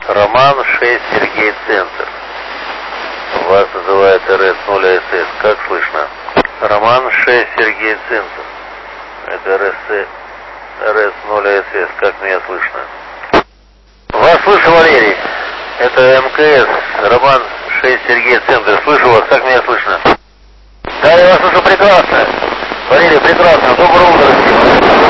Роман 6, Сергей, Центр. Вас называют РС-0СС. Как слышно? Роман 6, Сергей, Центр. Это РС-0СС. Как меня слышно? Вас слышу, Валерий. Это МКС. Роман 6, Сергей, Центр. Слышу вас. Как меня слышно? Да, я вас слышу прекрасно. Валерий, прекрасно. Доброе утро.